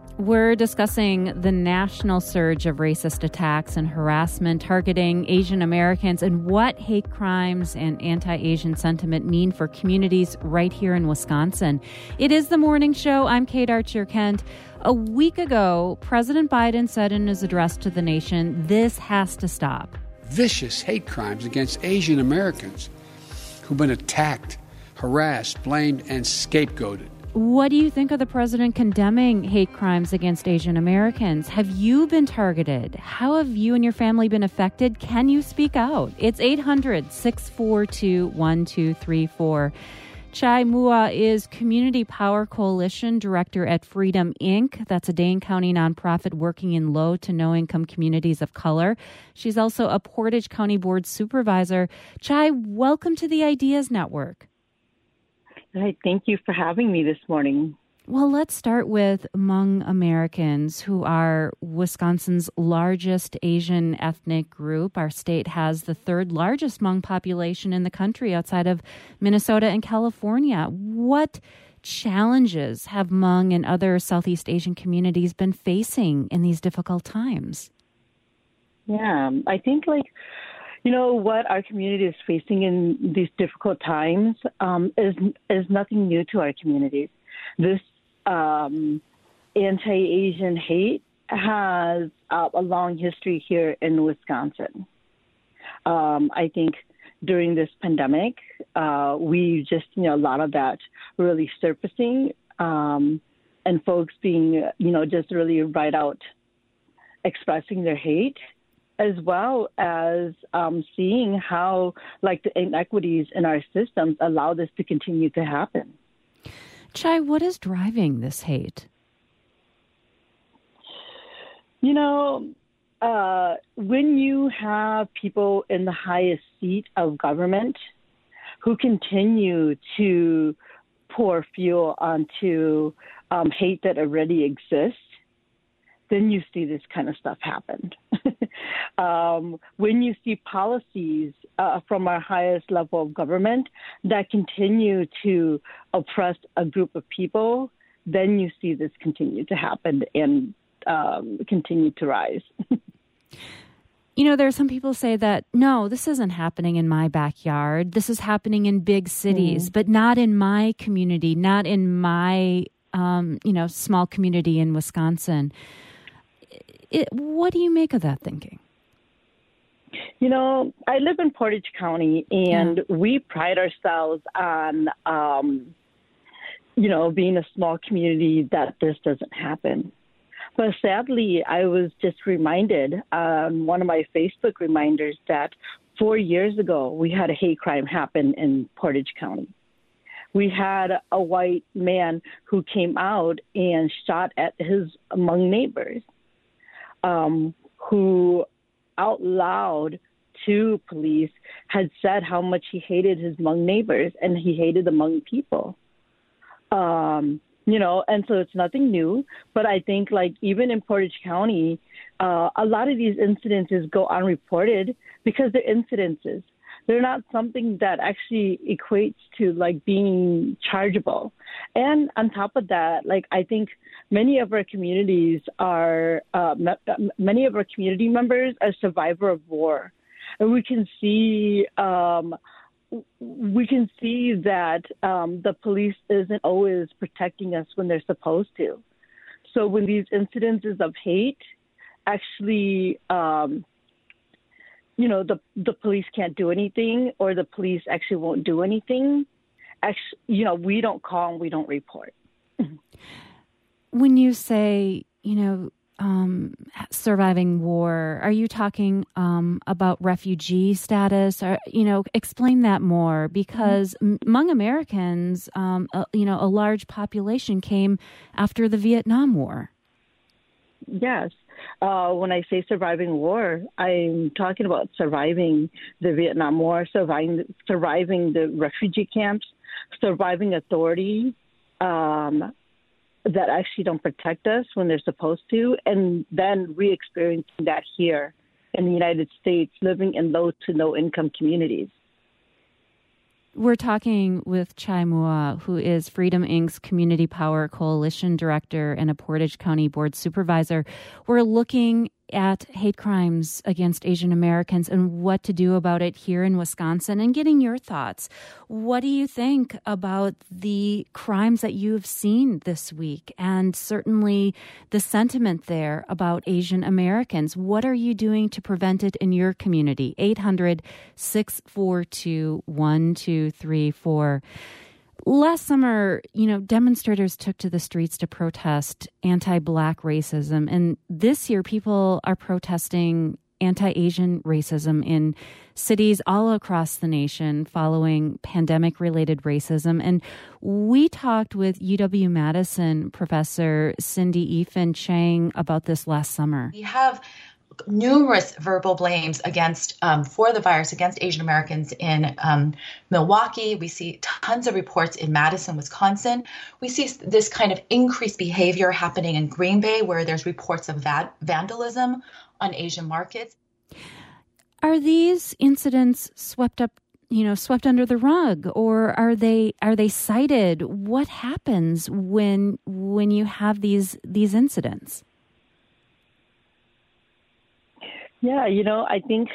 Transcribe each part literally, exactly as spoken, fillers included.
We're discussing the national surge of racist attacks and harassment targeting Asian Americans and what hate crimes and anti-Asian sentiment mean for communities right here in Wisconsin. It is the morning show. I'm Kate Archer-Kent. A week ago, President Biden said in his address to the nation, this has to stop. Vicious hate crimes against Asian Americans who've been attacked, harassed, blamed, and scapegoated. What do you think of the president condemning hate crimes against Asian Americans? Have you been targeted? How have you and your family been affected? Can you speak out? It's eight hundred, six four two, one two three four. Chai Mua is Community Power Coalition Director at Freedom Incorporated. That's a Dane County nonprofit working in low to no income communities of color. She's also a Portage County Board Supervisor. Chai, welcome to the Ideas Network. Hi, thank you for having me this morning. Well, let's start with Hmong Americans, who are Wisconsin's largest Asian ethnic group. Our state has the third largest Hmong population in the country outside of Minnesota and California. What challenges have Hmong and other Southeast Asian communities been facing in these difficult times? Yeah, I think like You know, what our community is facing in these difficult times um, is is nothing new to our communities. This um, anti-Asian hate has uh, a long history here in Wisconsin. Um, I think during this pandemic, uh, we just, you know, a lot of that really surfacing um, and folks being, you know, just really right out expressing their hate, as well as um, seeing how, like, the inequities in our systems allow this to continue to happen. Chai, what is driving this hate? You know, uh, when you have people in the highest seat of government who continue to pour fuel onto um, hate that already exists, then you see this kind of stuff happen. um, when you see policies uh, from our highest level of government that continue to oppress a group of people, then you see this continue to happen and um, continue to rise. You know, there are some people say that, no, this isn't happening in my backyard. This is happening in big cities, mm. but not in my community, not in my, um, you know, small community in Wisconsin. It, what do you make of that thinking? You know, I live in Portage County, and yeah. we pride ourselves on, um, you know, being a small community that this doesn't happen. But sadly, I was just reminded on one of my Facebook reminders that four years ago, we had a hate crime happen in Portage County. We had a white man who came out and shot at his Hmong neighbors. Um, who out loud to police had said how much he hated his Hmong neighbors and he hated the Hmong people. Um, you know, and so it's nothing new. But I think, like, even in Portage County, uh, a lot of these incidences go unreported because they're incidences. They're not something that actually equates to, like, being chargeable. And on top of that, like, I think many of our communities are, uh, many of our community members are survivor of war. And we can see, um, we can see that um, the police isn't always protecting us when they're supposed to. So when these incidences of hate actually, um, you know, the the police can't do anything, or the police actually won't do anything, actually, you know, we don't call and we don't report. When you say, you know, um, surviving war, are you talking um, about refugee status? Or, you know, explain that more, because mm-hmm. Hmong Americans, um, uh, you know, a large population came after the Vietnam War. Yes. Uh, when I say surviving war, I'm talking about surviving the Vietnam War, surviving, surviving the refugee camps, surviving authority um, that actually don't protect us when they're supposed to, and then re-experiencing that here in the United States, living in low to no income communities. We're talking with Chai Mua, who is Freedom Incorporated's Community Power Coalition Director and a Portage County Board Supervisor. We're looking at hate crimes against Asian Americans and what to do about it here in Wisconsin and getting your thoughts. What do you think about the crimes that you've seen this week and certainly the sentiment there about Asian Americans? What are you doing to prevent it in your community? eight hundred, six four two, one two three four. Last summer, you know, demonstrators took to the streets to protest anti-Black racism. And this year, people are protesting anti-Asian racism in cities all across the nation following pandemic-related racism. And we talked with U W-Madison professor Cindy Ethan Chang about this last summer. We have numerous verbal blames against um, for the virus against Asian Americans in um, Milwaukee. We see tons of reports in Madison, Wisconsin. We see this kind of increased behavior happening in Green Bay, where there's reports of va- vandalism on Asian markets. Are these incidents swept up, you know, swept under the rug, or are they are they cited? What happens when when you have these these incidents? Yeah, you know, I think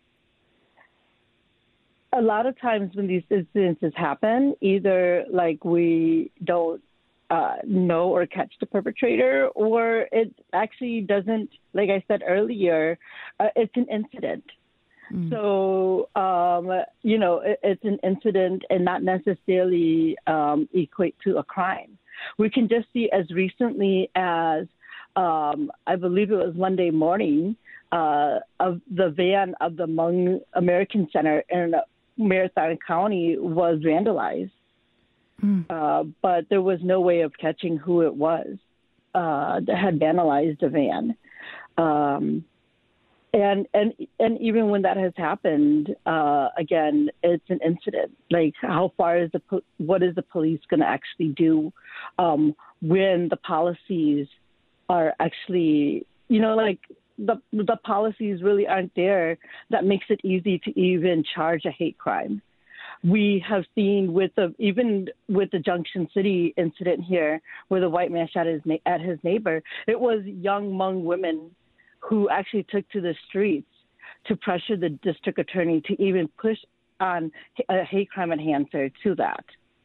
a lot of times when these incidences happen, either like we don't uh, know or catch the perpetrator, or it actually doesn't, like I said earlier, uh, it's an incident. Mm. So, um, you know, it, it's an incident and not necessarily um, equate to a crime. We can just see as recently as, um, I believe it was Monday morning, Uh, of the van of the Hmong American Center in Marathon County was vandalized. Mm. Uh, but there was no way of catching who it was uh, that had vandalized the van. Um, and, and, and even when that has happened, uh, again, it's an incident. Like, how far is the, po- what is the police going to actually do um, when the policies are actually, you know, like, the the policies really aren't there that makes it easy to even charge a hate crime. We have seen with the even with the Junction City incident here, where the white man shot his at his neighbor, it was young Hmong women who actually took to the streets to pressure the district attorney to even push on a hate crime enhancer to that.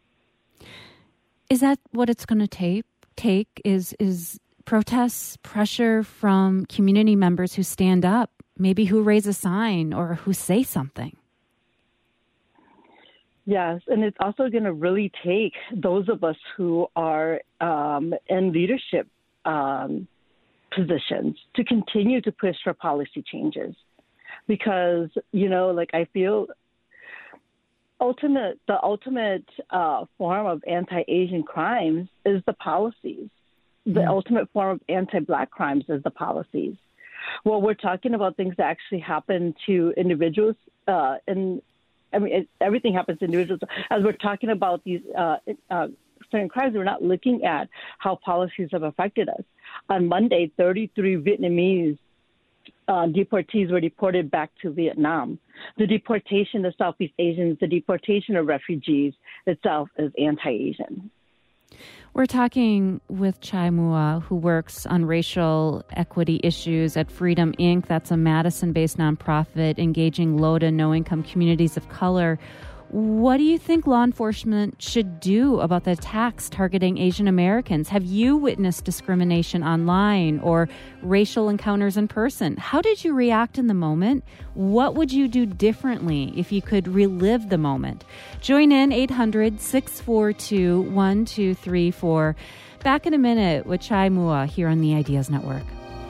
Is that what it's going to take? Take is is. protests, pressure from community members who stand up, maybe who raise a sign or who say something. Yes, and it's also going to really take those of us who are um, in leadership um, positions to continue to push for policy changes. Because, you know, like I feel ultimate, the ultimate uh, form of anti-Asian crimes is the policies. The ultimate form of anti-Black crimes is the policies. Well, we're talking about things that actually happen to individuals, uh, and I mean, it, everything happens to individuals. As we're talking about these uh, uh, certain crimes, we're not looking at how policies have affected us. On Monday, thirty-three Vietnamese uh, deportees were deported back to Vietnam. The deportation of Southeast Asians, the deportation of refugees itself is anti-Asian. We're talking with Chai Mua, who works on racial equity issues at Freedom Incorporated. That's a Madison-based nonprofit engaging low to no-income communities of color. What do you think law enforcement should do about the attacks targeting Asian Americans? Have you witnessed discrimination online or racial encounters in person? How did you react in the moment? What would you do differently if you could relive the moment? Join in eight hundred, six four two, one two three four. Back in a minute with Chai Mua here on the Ideas Network.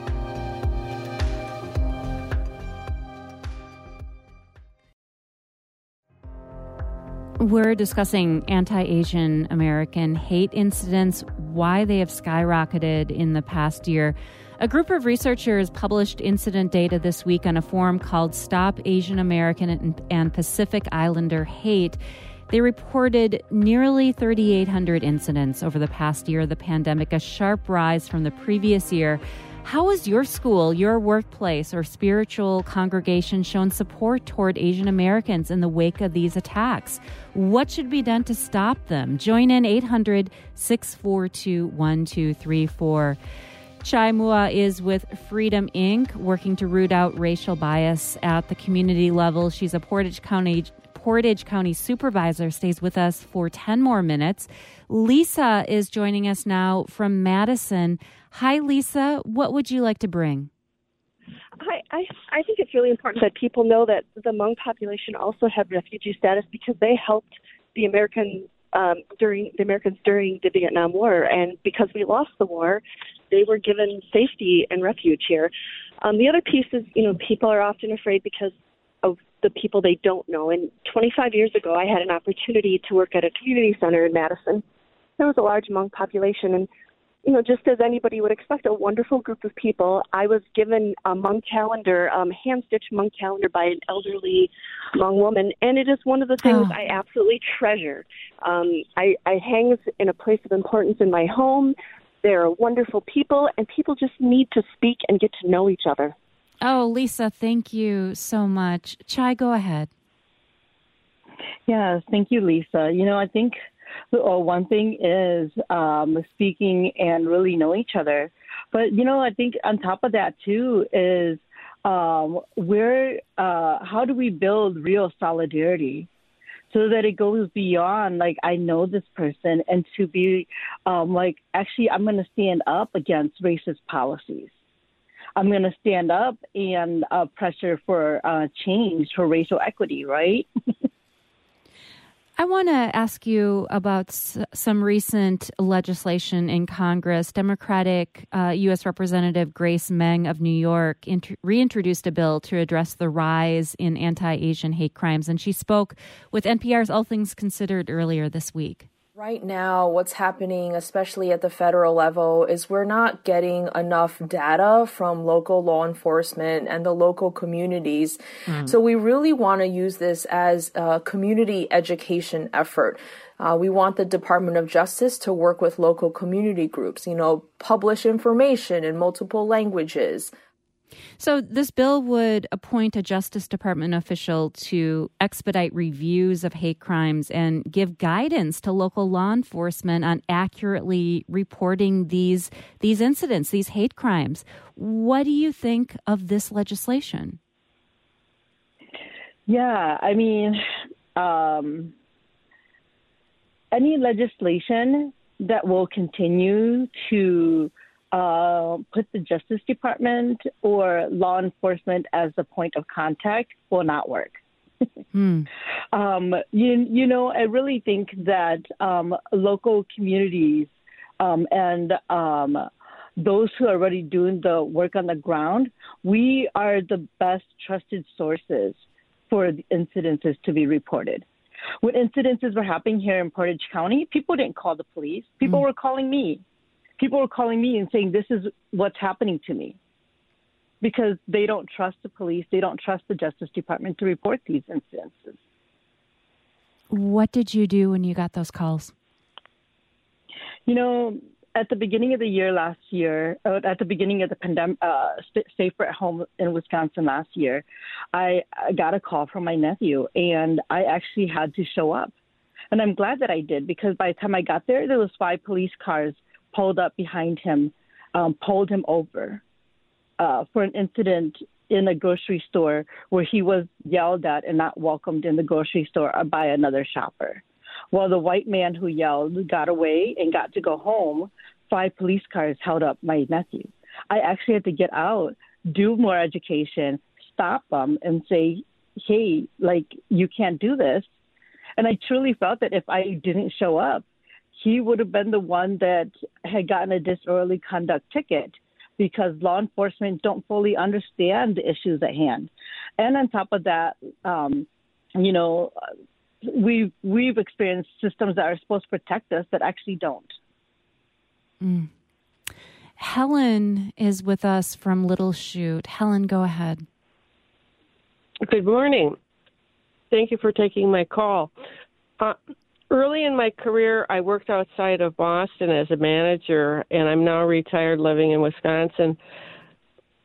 We're discussing anti-Asian American hate incidents, why they have skyrocketed in the past year. A group of researchers published incident data this week on a forum called Stop Asian American and Pacific Islander Hate. They reported nearly three thousand eight hundred incidents over the past year of the pandemic, a sharp rise from the previous year. How has your school, your workplace, or spiritual congregation shown support toward Asian Americans in the wake of these attacks? What should be done to stop them? Join in eight hundred, six four two, one two three four. Chai Mua is with Freedom Incorporated, working to root out racial bias at the community level. She's a Portage County Portage County supervisor, stays with us for ten more minutes. Lisa is joining us now from Madison. Hi, Lisa. What would you like to bring? I, I, I think it's really important that people know that the Hmong population also had refugee status because they helped the American um, during the Americans during the Vietnam War, and because we lost the war, they were given safety and refuge here. Um, the other piece is, you know, people are often afraid because of the people they don't know. And twenty-five years ago, I had an opportunity to work at a community center in Madison. There was a large Hmong population, and you know, just as anybody would expect, a wonderful group of people. I was given a Hmong calendar, um, hand-stitched Hmong calendar by an elderly Hmong woman, and it is one of the things oh. I absolutely treasure. Um, I, I hang in a place of importance in my home. They're wonderful people, and people just need to speak and get to know each other. Oh, Lisa, thank you so much. Chai, go ahead. Yes, thank you, Lisa. You know, I think oh, one thing is um, speaking and really know each other. But, you know, I think on top of that, too, is um, where, uh, how do we build real solidarity so that it goes beyond, like, I know this person, and to be um, like, actually, I'm going to stand up against racist policies. I'm going to stand up and uh, pressure for uh, change, for racial equity, right? I want to ask you about s- some recent legislation in Congress. Democratic uh, U S Representative Grace Meng of New York int- reintroduced a bill to address the rise in anti-Asian hate crimes, and she spoke with N P R's All Things Considered earlier this week. Right now, what's happening, especially at the federal level, is we're not getting enough data from local law enforcement and the local communities. Mm. So we really want to use this as a community education effort. Uh, we want the Department of Justice to work with local community groups, you know, publish information in multiple languages. So this bill would appoint a Justice Department official to expedite reviews of hate crimes and give guidance to local law enforcement on accurately reporting these these incidents, these hate crimes. What do you think of this legislation? Yeah, I mean, um, any legislation that will continue to Uh, put the Justice Department or law enforcement as the point of contact will not work. mm. um, you, you know, I really think that um, local communities um, and um, those who are already doing the work on the ground, we are the best trusted sources for the incidences to be reported. When incidences were happening here in Portage County, people didn't call the police. People mm. were calling me. People were calling me and saying, this is what's happening to me, because they don't trust the police. They don't trust the Justice Department to report these incidences. What did you do when you got those calls? You know, at the beginning of the year last year, uh, at the beginning of the pandemic, uh, Safer at Home in Wisconsin last year, I, I got a call from my nephew, and I actually had to show up. And I'm glad that I did, because by the time I got there, there was five police cars pulled up behind him, um, pulled him over uh, for an incident in a grocery store where he was yelled at and not welcomed in the grocery store by another shopper. While the white man who yelled got away and got to go home, five police cars held up my nephew. I actually had to get out, do more education, stop them and say, hey, like, you can't do this. And I truly felt that if I didn't show up, he would have been the one that had gotten a disorderly conduct ticket, because law enforcement don't fully understand the issues at hand. And on top of that, um, you know, we've, we've experienced systems that are supposed to protect us that actually don't. Mm. Helen is with us from Little Chute. Helen, go ahead. Good morning. Thank you for taking my call. Uh, Early in my career, I worked outside of Boston as a manager, and I'm now retired living in Wisconsin.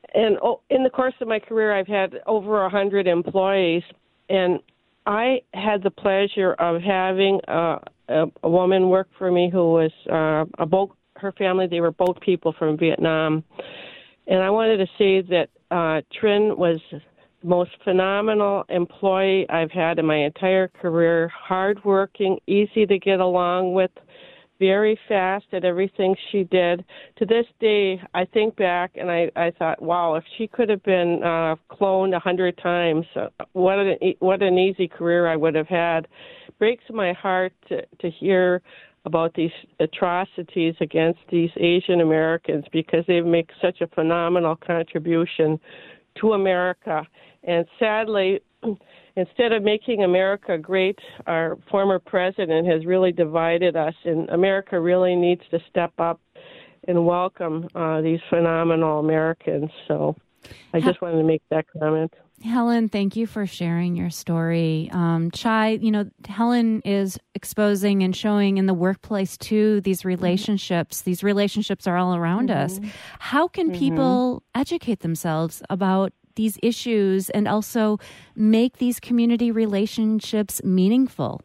and oh, in the course of my career, I've had over a hundred employees, and I had the pleasure of having a, a, a woman work for me who was uh, a boat. Her family, they were boat people from Vietnam, and I wanted to say that uh, Trin was the most phenomenal employee I've had in my entire career. Hardworking, easy to get along with, very fast at everything she did. To this day, I think back and I, I thought, wow, if she could have been uh, cloned a hundred times, uh, what an what an easy career I would have had. Breaks my heart to, to hear about these atrocities against these Asian Americans, because they make such a phenomenal contribution to America. And sadly, instead of making America great, our former president has really divided us, and America really needs to step up and welcome uh, these phenomenal Americans. So I just wanted to make that comment. Helen, thank you for sharing your story. Um, Chai, you know, Helen is exposing and showing in the workplace, too, these relationships. These relationships are all around mm-hmm. us. How can mm-hmm. people educate themselves about these issues and also make these community relationships meaningful?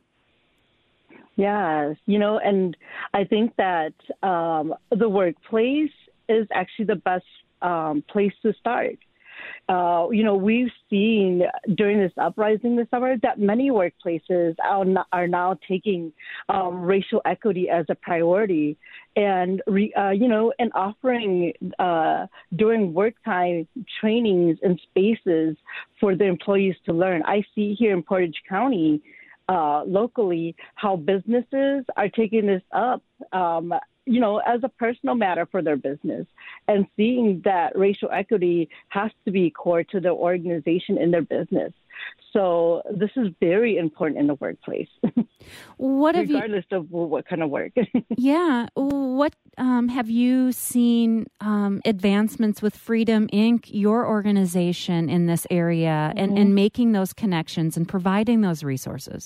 Yes, you know, and I think that um, the workplace is actually the best um, place to start. Uh, you know, we've seen during this uprising this summer that many workplaces are, not, are now taking um, racial equity as a priority, and re, uh, you know, and offering uh, during work time trainings and spaces for the employees to learn. I see here in Portage County, uh, locally, how businesses are taking this up. Um, you know, as a personal matter for their business, and seeing that racial equity has to be core to their organization and their business. So this is very important in the workplace, what have regardless you, of what kind of work. yeah. What um, have you seen um, advancements with Freedom Incorporated, your organization, in this area, mm-hmm. and, and making those connections and providing those resources?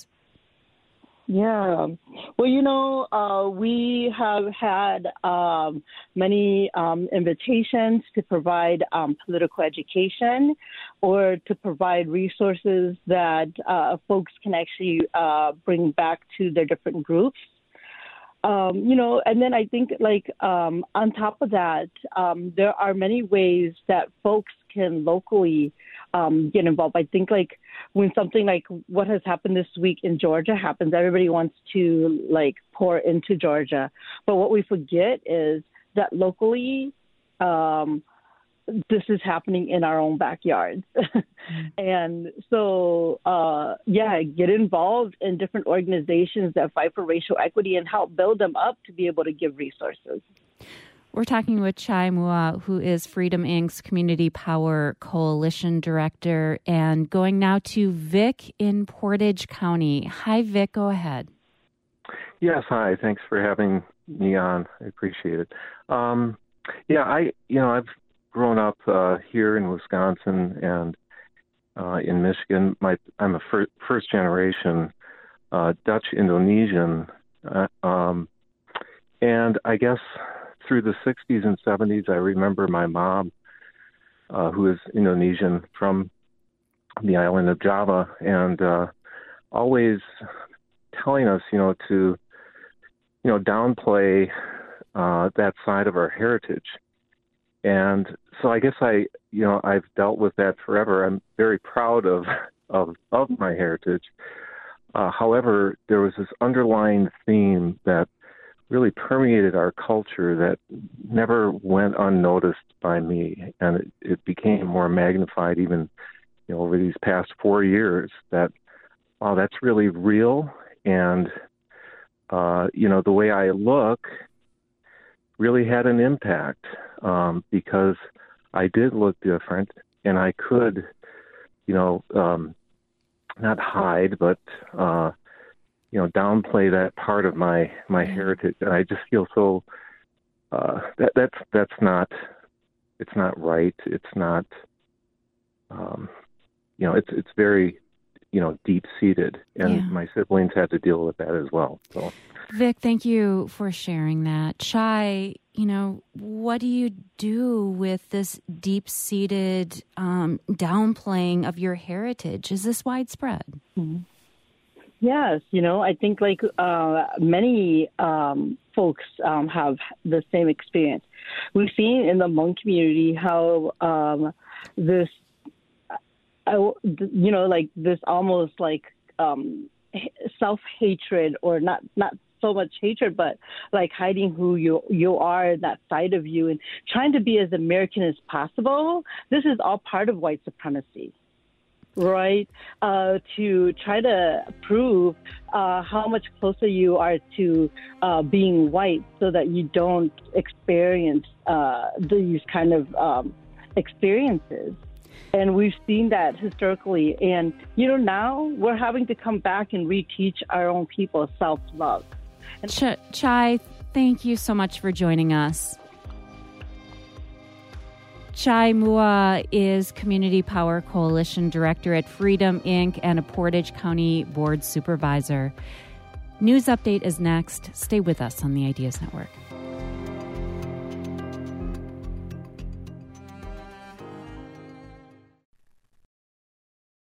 Yeah. Well, you know, uh, we have had um, many um, invitations to provide um, political education or to provide resources that uh, folks can actually uh, bring back to their different groups. Um, you know, and then I think, like, um, on top of that, um, there are many ways that folks can locally um, get involved. I think, like, when something like what has happened this week in Georgia happens, everybody wants to, like, pour into Georgia. But what we forget is that locally, um, this is happening in our own backyards. And so, uh, yeah, get involved in different organizations that fight for racial equity and help build them up to be able to give resources. We're talking with Chai Mua, who is Freedom Incorporated's Community Power Coalition Director, and going now to Vic in Portage County. Hi, Vic, go ahead. Yes, hi. Thanks for having me on. I appreciate it. Um, yeah, I, you know, I've grown up uh, here in Wisconsin and uh, in Michigan. My, I'm a fir- first generation uh, Dutch Indonesian, uh, um, and I guess through the sixties and seventies, I remember my mom, uh, who is Indonesian from the island of Java, and uh, always telling us, you know, to, you know, downplay uh, that side of our heritage. And so I guess I, you know, I've dealt with that forever. I'm very proud of of, of my heritage. Uh, however, there was this underlying theme that really permeated our culture that never went unnoticed by me, and it, it became more magnified even, you know, over these past four years. That, oh, that's really real, and uh, you know, the way I look really had an impact um, because I did look different, and I could, you know, um, not hide, but uh, you know, downplay that part of my, my heritage. And I just feel so, uh, that, that's, that's not, it's not right. It's not, um, you know, it's, it's very, you know, deep-seated. And Yeah. my siblings had to deal with that as well. So, Vic, thank you for sharing that. Chai, you know, what do you do with this deep-seated um, downplaying of your heritage? Is this widespread? Mm-hmm. Yes, you know, I think like uh, many um, folks um, have the same experience. We've seen in the Hmong community how um, this, uh, you know, like this almost like um, self-hatred, or not not so much hatred, but like hiding who you you are, that side of you, and trying to be as American as possible. This is all part of white supremacy. Right, uh, to try to prove uh, how much closer you are to uh, being white, so that you don't experience uh, these kind of um, experiences. And we've seen that historically. And, you know, now we're having to come back and reteach our own people self-love. And- Ch- Chai, thank you so much for joining us. Chai Mua is Community Power Coalition Director at Freedom Incorporated and a Portage County Board Supervisor. News Update is next. Stay with us on the Ideas Network.